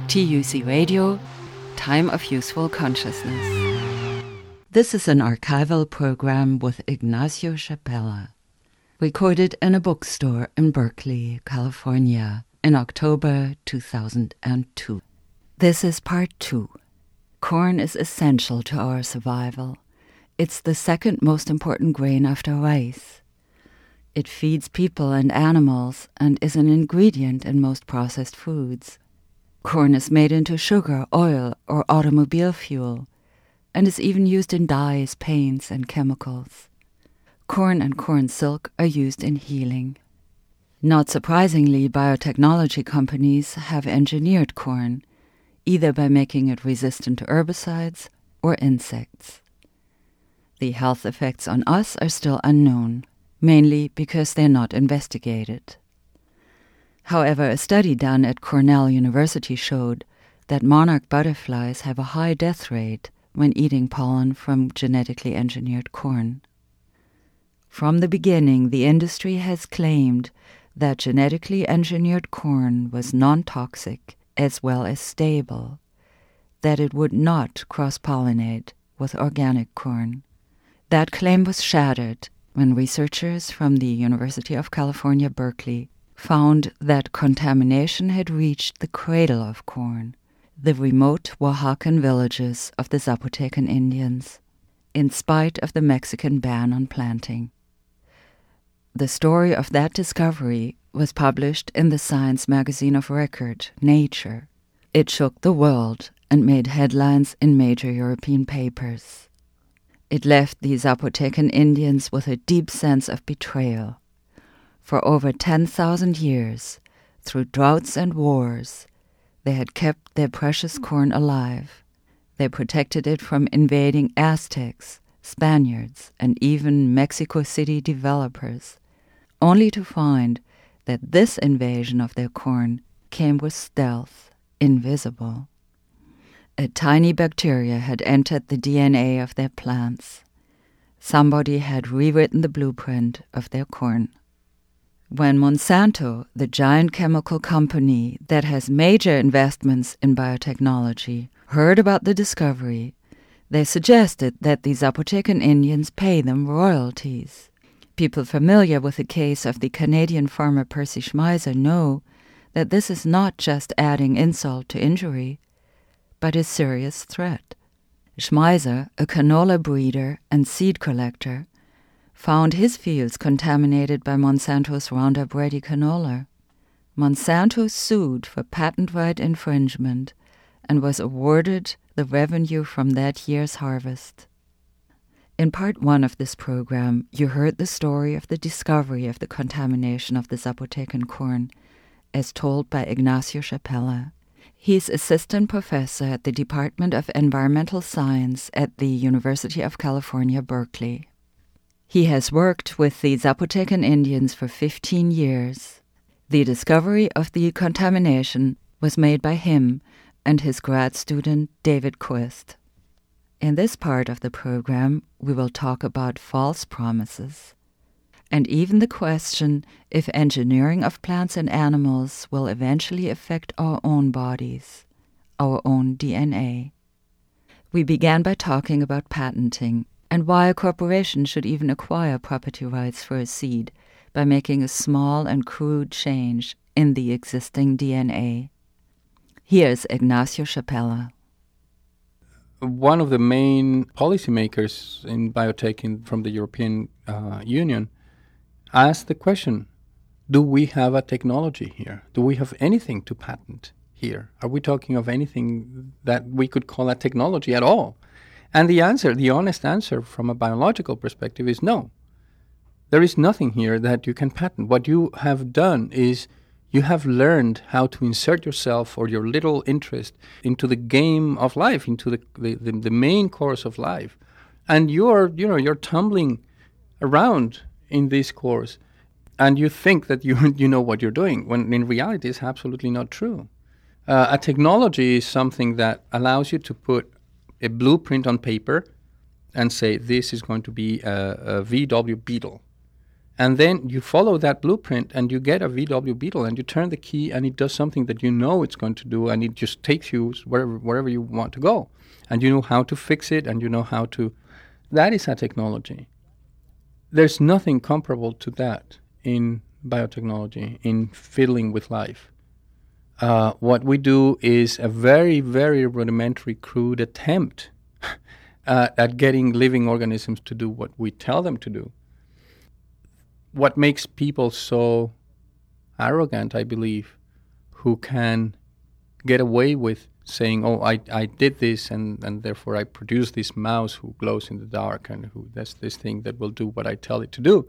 TUC Radio, Time of Useful Consciousness. This is an archival program with Ignacio Chapela, recorded in a bookstore in Berkeley, California, in October 2002. This is part 2. Corn is essential to our survival. It's the second most important grain after rice. It feeds people and animals and is an ingredient in most processed foods. Corn is made into sugar, oil, or automobile fuel, and is even used in dyes, paints, and chemicals. Corn and corn silk are used in healing. Not surprisingly, biotechnology companies have engineered corn, either by making it resistant to herbicides or insects. The health effects on us are still unknown, mainly because they're not investigated. However, a study done at Cornell University showed that monarch butterflies have a high death rate when eating pollen from genetically engineered corn. From the beginning, the industry has claimed that genetically engineered corn was non-toxic as well as stable, that it would not cross-pollinate with organic corn. That claim was shattered when researchers from the University of California, Berkeley, found that contamination had reached the cradle of corn, the remote Oaxacan villages of the Zapotecan Indians, in spite of the Mexican ban on planting. The story of that discovery was published in the science magazine of record, Nature. It shook the world and made headlines in major European papers. It left the Zapotecan Indians with a deep sense of betrayal. For over 10,000 years, through droughts and wars, they had kept their precious corn alive. They protected it from invading Aztecs, Spaniards, and even Mexico City developers, only to find that this invasion of their corn came with stealth, invisible. A tiny bacteria had entered the DNA of their plants. Somebody had rewritten the blueprint of their corn. When Monsanto, the giant chemical company that has major investments in biotechnology, heard about the discovery, they suggested that the Zapotecan Indians pay them royalties. People familiar with the case of the Canadian farmer Percy Schmeiser know that this is not just adding insult to injury, but a serious threat. Schmeiser, a canola breeder and seed collector, found his fields contaminated by Monsanto's Roundup Ready canola. Monsanto sued for patent right infringement and was awarded the revenue from that year's harvest. In part 1 of this program, you heard the story of the discovery of the contamination of the Zapotecan corn, as told by Ignacio Chapela. He's assistant professor at the Department of Environmental Science at the University of California, Berkeley. He has worked with the Zapotecan Indians for 15 years. The discovery of the contamination was made by him and his grad student, David Quist. In this part of the program, we will talk about false promises, and even the question if engineering of plants and animals will eventually affect our own bodies, our own DNA. We began by talking about patenting and why a corporation should even acquire property rights for a seed by making a small and crude change in the existing DNA. Here's Ignacio Chapela. One of the main policymakers in biotech from the European Union asked the question, do we have a technology here? Do we have anything to patent here? Are we talking of anything that we could call a technology at all? And the answer, the honest answer from a biological perspective is no. There is nothing here that you can patent. What you have done is you have learned how to insert yourself or your little interest into the game of life, into the main course of life. And you're tumbling around in this course, and you think that you know what you're doing, when in reality it's absolutely not true. A technology is something that allows you to put a blueprint on paper and say, this is going to be a VW Beetle. And then you follow that blueprint and you get a VW Beetle and you turn the key and it does something that you know it's going to do, and it just takes you wherever you want to go. And you know how to fix it, and you know how to... That is a technology. There's nothing comparable to that in biotechnology, in fiddling with life. What we do is a very, very rudimentary, crude attempt at getting living organisms to do what we tell them to do. What makes people so arrogant, I believe, who can get away with saying, oh, I did this and therefore I produced this mouse who glows in the dark and who does this thing that will do what I tell it to do,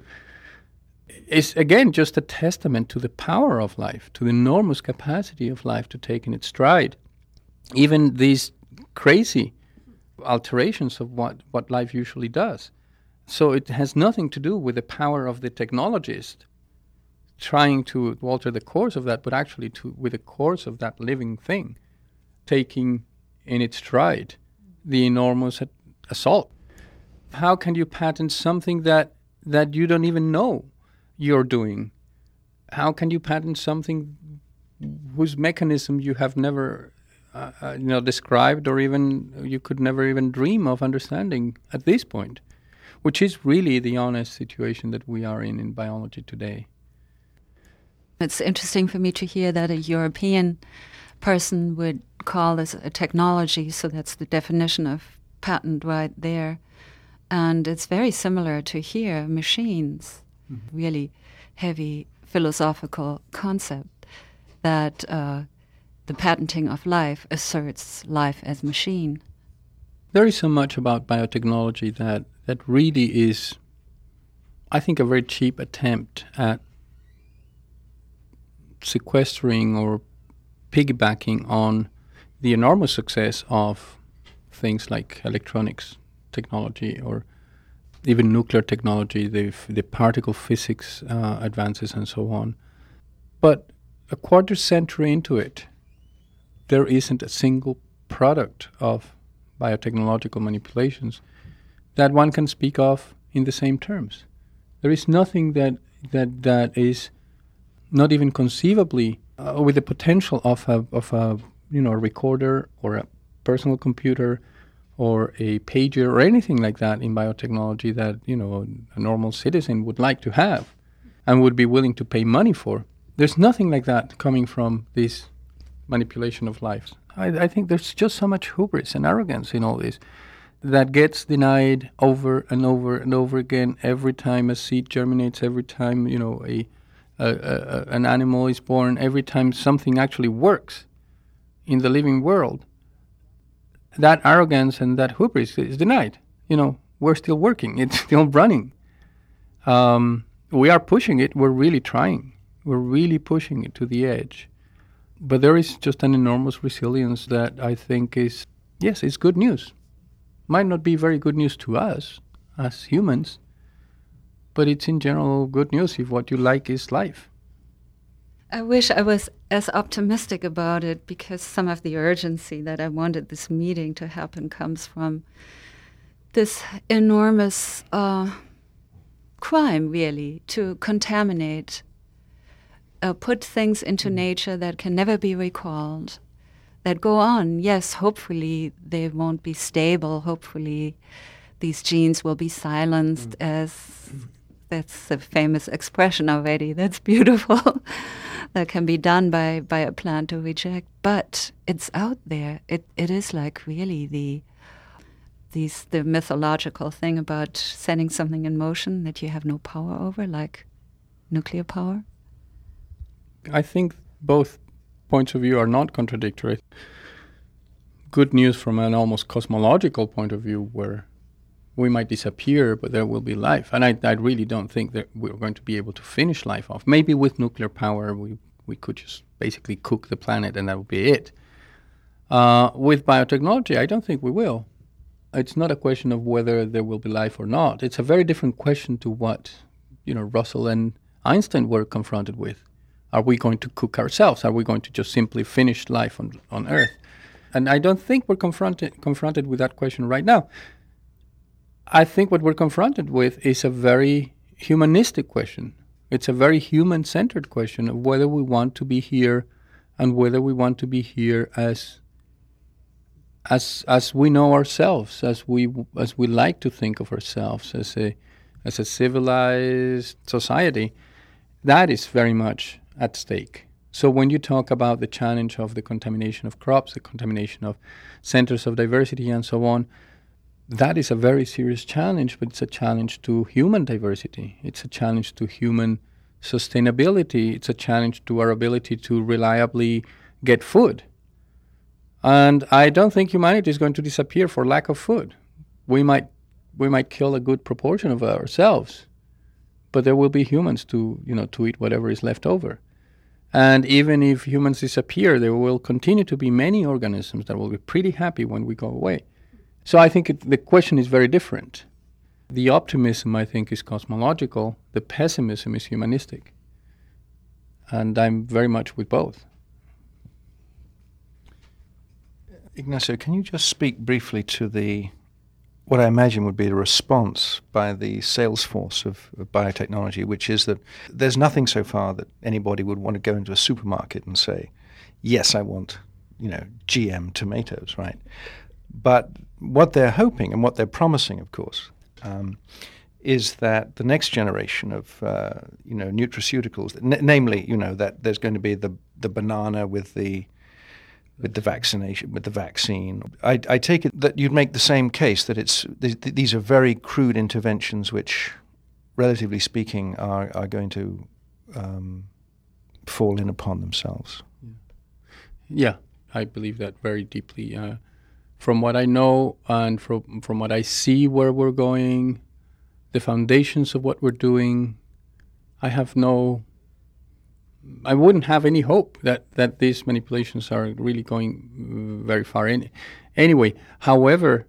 is again just a testament to the power of life, to the enormous capacity of life to take in its stride. Even these crazy alterations of what life usually does. So it has nothing to do with the power of the technologist trying to alter the course of that, but actually with the course of that living thing, taking in its stride the enormous assault. How can you patent something that you don't even know you're doing? How can you patent something whose mechanism you have never described, or even you could never even dream of understanding at this point? Which is really the honest situation that we are in biology today. It's interesting for me to hear that a European person would call this a technology, so that's the definition of patent right there. And it's very similar to here, machines, really heavy philosophical concept that the patenting of life asserts life as machine. There is so much about biotechnology that really is, I think, a very cheap attempt at sequestering or piggybacking on the enormous success of things like electronics technology or even nuclear technology, the particle physics advances and so on. But a quarter century into it, there isn't a single product of biotechnological manipulations that one can speak of in the same terms. There is nothing that is not even conceivably with the potential of a recorder or a personal computer or a pager or anything like that in biotechnology that a normal citizen would like to have and would be willing to pay money for. There's nothing like that coming from this manipulation of life. I think there's just so much hubris and arrogance in all this that gets denied over and over and over again every time a seed germinates, every time an animal is born, every time something actually works in the living world. That arrogance and that hubris is denied. We're still working. It's still running. We are pushing it. We're really trying. We're really pushing it to the edge. But there is just an enormous resilience that I think is, yes, it's good news. Might not be very good news to us as humans, but it's in general good news if what you like is life. I wish I was as optimistic about it, because some of the urgency that I wanted this meeting to happen comes from this enormous crime, really, to contaminate, put things into nature that can never be recalled, that go on. Yes, hopefully they won't be stable. Hopefully these genes will be silenced, as that's a famous expression already. That's beautiful. That can be done by a plant to reject. But it's out there. It is like really the mythological thing about setting something in motion that you have no power over, like nuclear power. I think both points of view are not contradictory. Good news from an almost cosmological point of view, where we might disappear, but there will be life. And I really don't think that we're going to be able to finish life off. Maybe with nuclear power, we could just basically cook the planet and that would be it. With biotechnology, I don't think we will. It's not a question of whether there will be life or not. It's a very different question to what Russell and Einstein were confronted with. Are we going to cook ourselves? Are we going to just simply finish life on Earth? And I don't think we're confronted with that question right now. I think what we're confronted with is a very humanistic question. It's a very human-centered question of whether we want to be here and whether we want to be here as we know ourselves, as we like to think of ourselves as a civilized society. That is very much at stake. So when you talk about the challenge of the contamination of crops, the contamination of centers of diversity and so on, that is a very serious challenge, but it's a challenge to human diversity. It's a challenge to human sustainability. It's a challenge to our ability to reliably get food. And I don't think humanity is going to disappear for lack of food. We might kill a good proportion of ourselves, but there will be humans to eat whatever is left over. And even if humans disappear, there will continue to be many organisms that will be pretty happy when we go away. So I think the question is very different. The optimism, I think, is cosmological. The pessimism is humanistic. And I'm very much with both. Ignacio, can you just speak briefly to what I imagine would be the response by the sales force of biotechnology, which is that there's nothing so far that anybody would want to go into a supermarket and say, yes, I want, GM tomatoes, right? But what they're hoping and what they're promising, of course, is that the next generation of nutraceuticals, namely, that there's going to be the banana with the vaccination, with the vaccine. I take it that you'd make the same case that these are very crude interventions which, relatively speaking, are going to fall in upon themselves. Yeah, I believe that very deeply. From what I know and from what I see where we're going, the foundations of what we're doing, I wouldn't have any hope that these manipulations are really going very far in. Anyway, however,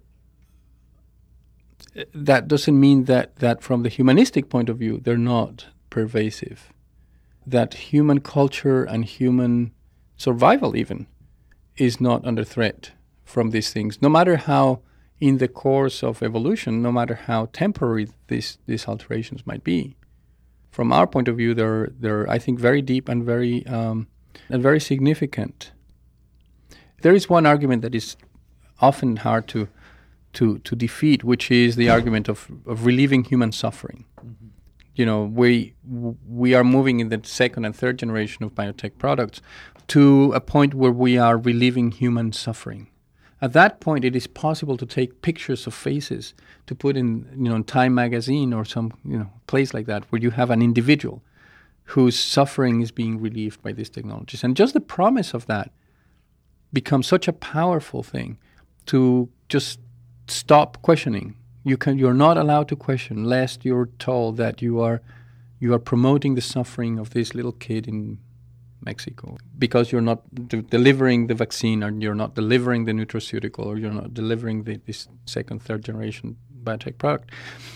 that doesn't mean that from the humanistic point of view, they're not pervasive. That human culture and human survival even is not under threat from these things, no matter how in the course of evolution, no matter how temporary these alterations might be. From our point of view, they're I think very deep and very significant. There is one argument that is often hard to defeat, which is the argument of relieving human suffering. Mm-hmm. We are moving in the second and third generation of biotech products to a point where we are relieving human suffering. At that point, it is possible to take pictures of faces to put in, Time magazine or some, place like that, where you have an individual whose suffering is being relieved by these technologies. And just the promise of that becomes such a powerful thing to just stop questioning. You're not allowed to question, lest you're told that you are promoting the suffering of this little kid in Mexico, because you're not delivering the vaccine, or you're not delivering the nutraceutical, or you're not delivering this second, third generation biotech product.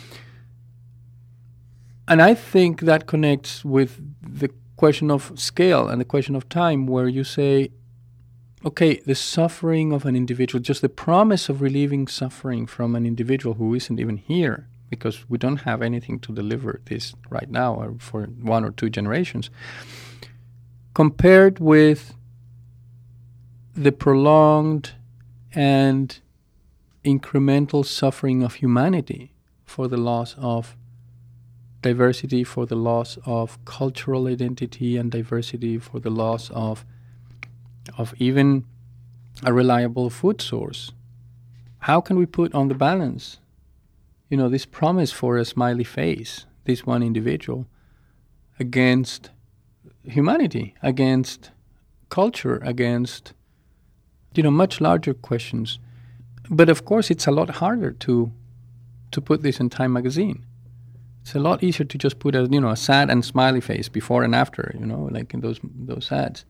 And I think that connects with the question of scale and the question of time, where you say, okay, the suffering of an individual, just the promise of relieving suffering from an individual who isn't even here, because we don't have anything to deliver this right now or for 1 or 2 generations, compared with the prolonged and incremental suffering of humanity for the loss of diversity, for the loss of cultural identity and diversity, for the loss of even a reliable food source. How can we put on the balance, this promise for a smiley face, this one individual, against humanity, against culture, against, much larger questions. But of course, it's a lot harder to put this in Time magazine. It's a lot easier to just put a sad and smiley face before and after, like in those ads.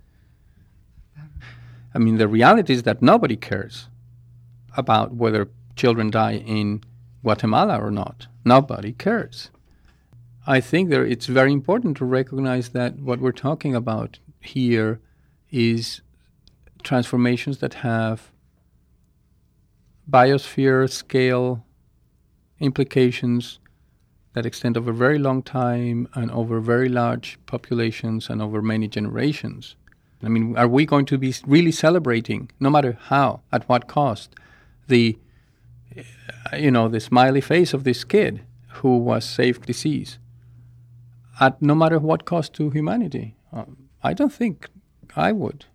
I mean, the reality is that nobody cares about whether children die in Guatemala or not. Nobody cares. I think it's very important to recognize that what we're talking about here is transformations that have biosphere scale implications that extend over a very long time and over very large populations and over many generations. I mean, are we going to be really celebrating, no matter how, at what cost, the smiley face of this kid who was saved disease, at no matter what cost to humanity? I don't think I would.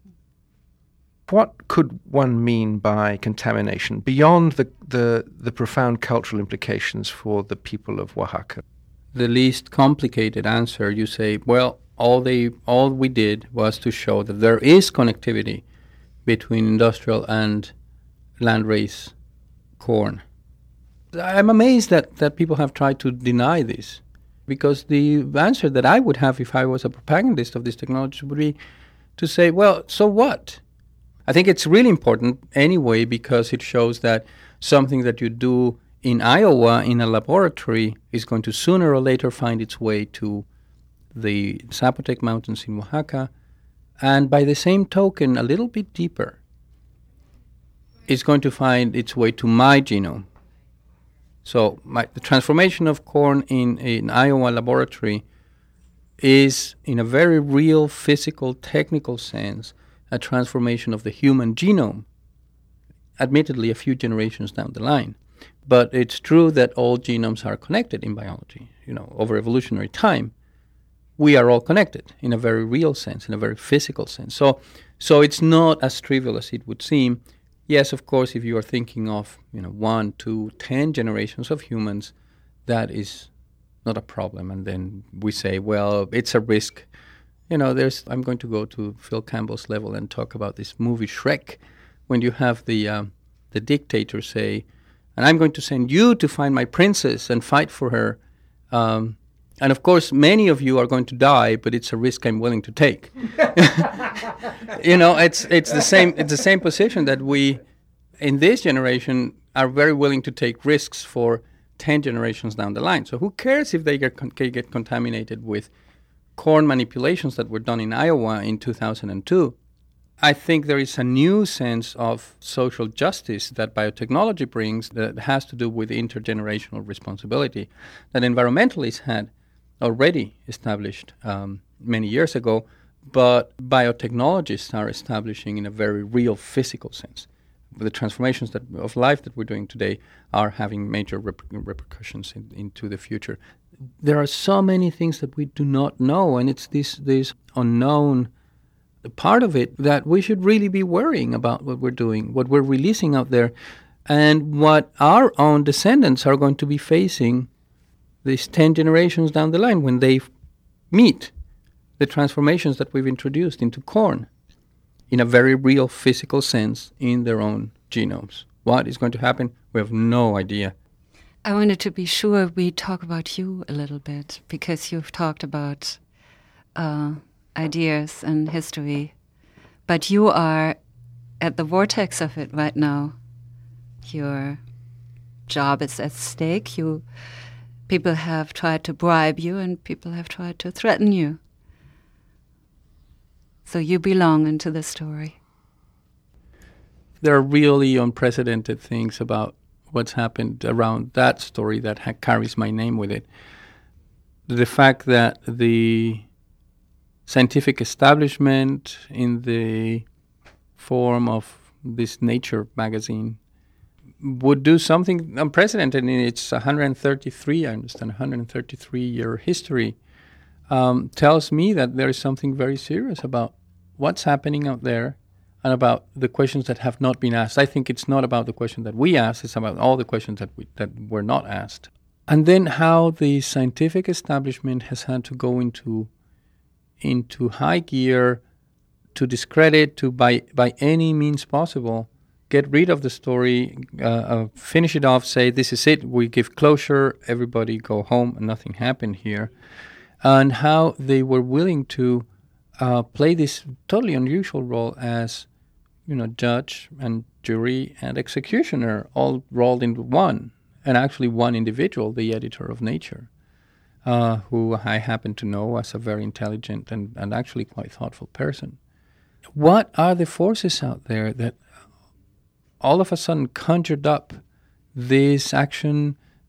What could one mean by contamination beyond the profound cultural implications for the people of Oaxaca? The least complicated answer, you say, well, all we did was to show that there is connectivity between industrial and land-raised corn. I'm amazed that people have tried to deny this, because the answer that I would have if I was a propagandist of this technology would be to say, well, so what? I think it's really important anyway, because it shows that something that you do in Iowa in a laboratory is going to sooner or later find its way to the Zapotec Mountains in Oaxaca, and by the same token, a little bit deeper, it's going to find its way to my genome. So the transformation of corn in an Iowa laboratory is, in a very real, physical, technical sense, a transformation of the human genome, admittedly a few generations down the line. But it's true that all genomes are connected in biology. Over evolutionary time, we are all connected in a very real sense, in a very physical sense. So it's not as trivial as it would seem. Yes, of course, if you are thinking of 1, 2, 10 generations of humans, that is not a problem. And then we say, well, it's a risk. I'm going to go to Phil Campbell's level and talk about this movie Shrek, when you have the dictator say, and I'm going to send you to find my princess and fight for her. And of course, many of you are going to die, but it's a risk I'm willing to take. It's the same position that we, in this generation, are very willing to take risks for 10 generations down the line. So who cares if they get contaminated with corn manipulations that were done in Iowa in 2002? I think there is a new sense of social justice that biotechnology brings that has to do with intergenerational responsibility that environmentalists had already established many years ago, but biotechnologists are establishing in a very real physical sense. The transformations of life that we're doing today are having major repercussions into the future. There are so many things that we do not know, and it's this unknown part of it that we should really be worrying about what we're doing, what we're releasing out there, and what our own descendants are going to be facing these 10 generations down the line when they meet the transformations that we've introduced into corn in a very real physical sense in their own genomes. What is going to happen? We have no idea. I wanted to be sure we talk about you a little bit, because you've talked about ideas and history, but you are at the vortex of it right now. Your job is at stake. People have tried to bribe you, and people have tried to threaten you. So you belong into the story. There are really unprecedented things about what's happened around that story that carries my name with it. The fact that the scientific establishment, in the form of this Nature magazine, would do something unprecedented in its 133-year history, tells me that there is something very serious about what's happening out there and about the questions that have not been asked. I think it's not about the question that we asked, it's about all the questions that were not asked. And then how the scientific establishment has had to go into high gear to discredit, to by any means possible, get rid of the story, finish it off, say, this is it, we give closure, everybody go home, and nothing happened here. And how they were willing to play this totally unusual role as, judge and jury and executioner, all rolled into one, and actually one individual, the editor of Nature, who I happen to know as a very intelligent and actually quite thoughtful person. What are the forces out there that all of a sudden conjured up this action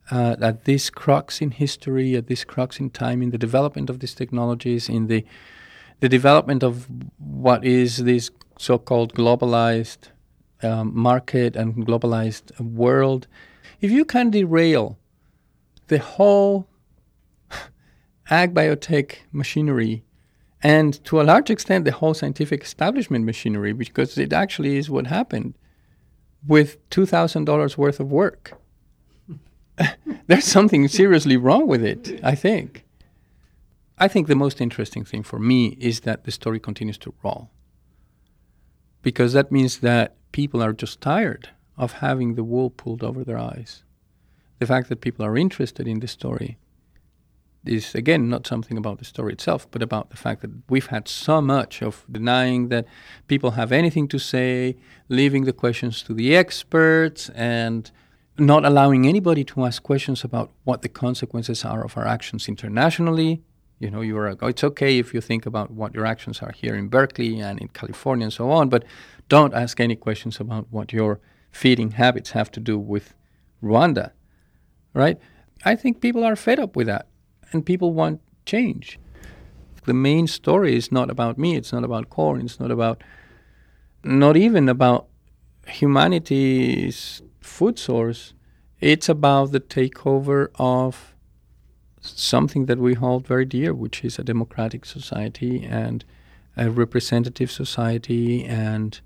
at this crux in history, at this crux in time, in the development of these technologies, in the development of what is this so-called globalized market and globalized world. If you can derail the whole ag biotech machinery, and to a large extent the whole scientific establishment machinery, because it actually is what happened, with $2,000 worth of work, there's something seriously wrong with it, I think. I think the most interesting thing for me is that the story continues to roll, because that means that people are just tired of having the wool pulled over their eyes. The fact that people are interested in the story is, again, not something about the story itself, but about the fact that we've had so much of denying that people have anything to say, leaving the questions to the experts, and not allowing anybody to ask questions about what the consequences are of our actions internationally. You know, it's okay if you think about what your actions are here in Berkeley and in California and so on, but don't ask any questions about what your feeding habits have to do with Rwanda, right? I think people are fed up with that, and people want change. The main story is not about me, it's not about corn, it's not even about humanity's food source. It's about the takeover of something that we hold very dear, which is a democratic society and a representative society, and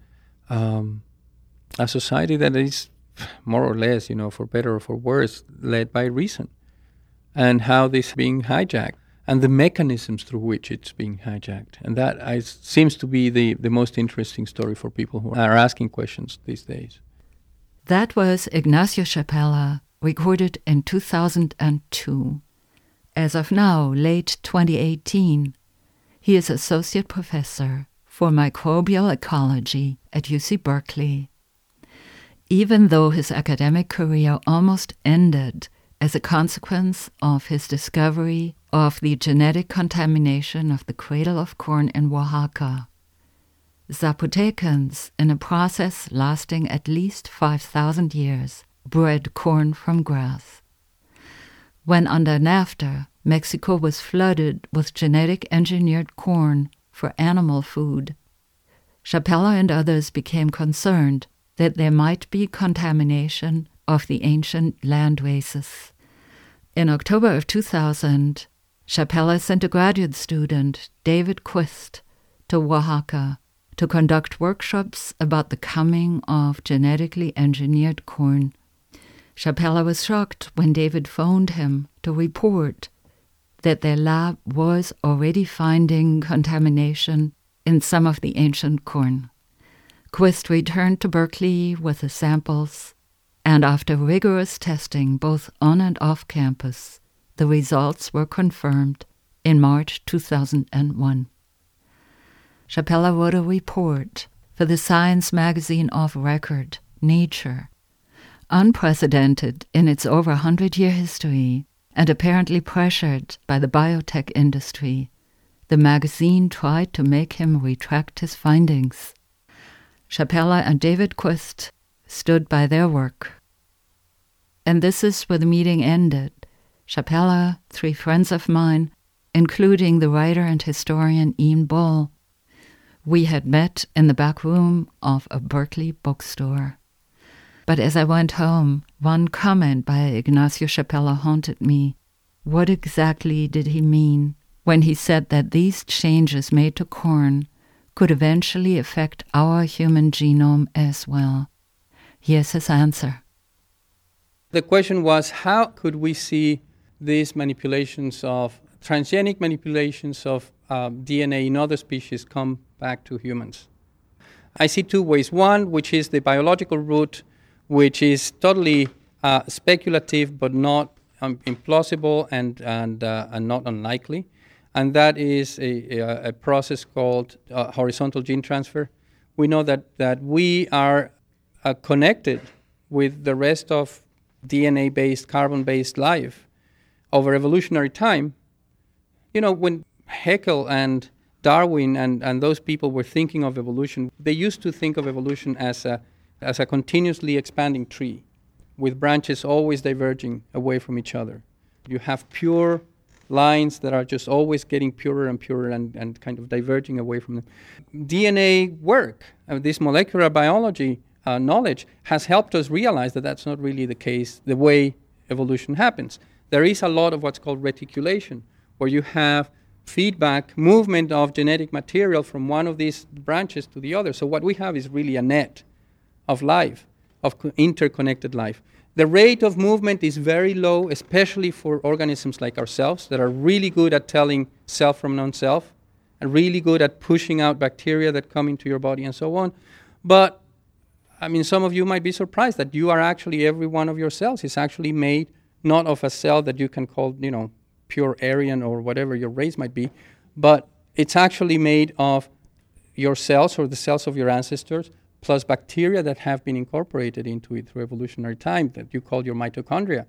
a society that is more or less, for better or for worse, led by reason, and how this is being hijacked and the mechanisms through which it's being hijacked. And that seems to be the most interesting story for people who are asking questions these days. That was Ignacio Chapela, recorded in 2002. As of now, late 2018, he is Associate Professor for Microbial Ecology at UC Berkeley. Even though his academic career almost ended as a consequence of his discovery of the genetic contamination of the cradle of corn in Oaxaca, Zapotecans, in a process lasting at least 5,000 years, bred corn from grass. When under NAFTA, Mexico was flooded with genetic engineered corn for animal food, Chapela and others became concerned that there might be contamination of the ancient land races. In October of 2000, Chapela sent a graduate student, David Quist, to Oaxaca to conduct workshops about the coming of genetically engineered corn. Chapela was shocked when David phoned him to report that their lab was already finding contamination in some of the ancient corn. Quist returned to Berkeley with the samples, and after rigorous testing both on and off campus, the results were confirmed in March 2001. Chapela wrote a report for the science magazine of record, Nature. Unprecedented in its over 100-year history, and apparently pressured by the biotech industry, the magazine tried to make him retract his findings. Chapela and David Quist stood by their work. And this is where the meeting ended. Chapela, 3 friends of mine, including the writer and historian Ian Bull, we had met in the back room of a Berkeley bookstore. But as I went home, one comment by Ignacio Chapela haunted me. What exactly did he mean when he said that these changes made to corn could eventually affect our human genome as well? Here's his answer. The question was, how could we see these manipulations of transgenic manipulations of DNA in other species come back to humans? I see 2 ways. One, which is the biological route, which is totally speculative but not implausible and not unlikely. And that is a process called horizontal gene transfer. We know that we are connected with the rest of DNA-based, carbon-based life over evolutionary time. When Haeckel and Darwin and those people were thinking of evolution, they used to think of evolution as a continuously expanding tree. with branches always diverging away from each other. You have pure lines that are just always getting purer and purer and kind of diverging away from them. DNA work, this molecular biology knowledge has helped us realize that that's not really the case, the way evolution happens. There is a lot of what's called reticulation, where you have feedback, movement of genetic material from one of these branches to the other. So what we have is really a net of life, of interconnected life. The rate of movement is very low, especially for organisms like ourselves that are really good at telling self from non-self and really good at pushing out bacteria that come into your body and so on. But, I mean, some of you might be surprised that you are actually, every one of your cells is actually made not of a cell that you can call, pure Aryan or whatever your race might be, but it's actually made of your cells or the cells of your ancestors plus bacteria that have been incorporated into it through evolutionary time that you call your mitochondria.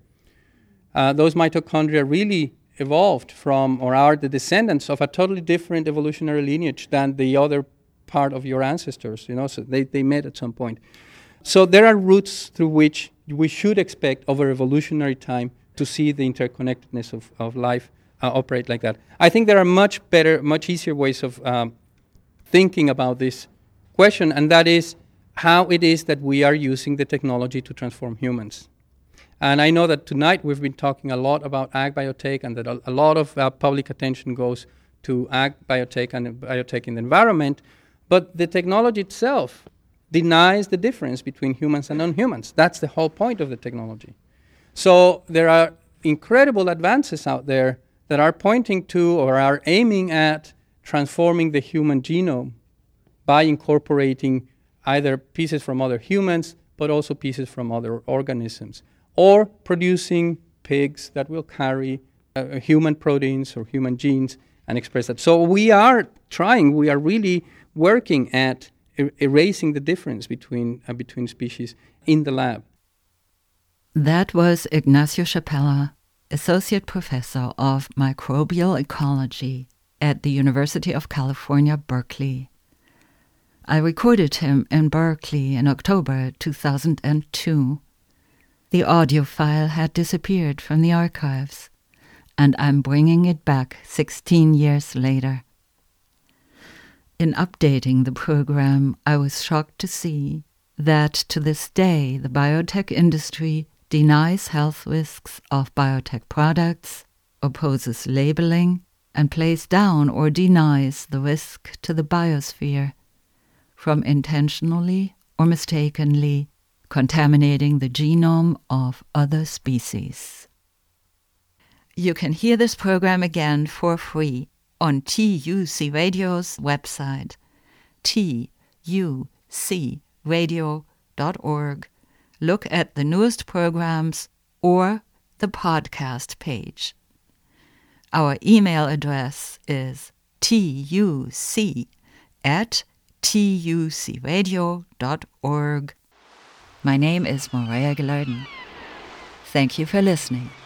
Those mitochondria really evolved from or are the descendants of a totally different evolutionary lineage than the other part of your ancestors, so they met at some point. So there are routes through which we should expect over evolutionary time to see the interconnectedness of life operate like that. I think there are much better, much easier ways of thinking about this question, and that is how it is that we are using the technology to transform humans. And I know that tonight we've been talking a lot about ag biotech and that a lot of public attention goes to ag biotech and biotech in the environment, but the technology itself denies the difference between humans and non-humans. That's the whole point of the technology. So there are incredible advances out there that are pointing to or are aiming at transforming the human genome by incorporating either pieces from other humans, but also pieces from other organisms, or producing pigs that will carry human proteins or human genes and express that. So we are really working at erasing the difference between species in the lab. That was Ignacio Chapela, Associate Professor of Microbial Ecology at the University of California, Berkeley. I recorded him in Berkeley in October 2002. The audio file had disappeared from the archives, and I'm bringing it back 16 years later. In updating the program, I was shocked to see that to this day the biotech industry denies health risks of biotech products, opposes labeling, and plays down or denies the risk to the biosphere from intentionally or mistakenly contaminating the genome of other species. You can hear this program again for free on TUC Radio's website, tucradio.org. Look at the newest programs or the podcast page. Our email address is tuc@tucradio.org. My name is Morea Gilardin. Thank you for listening.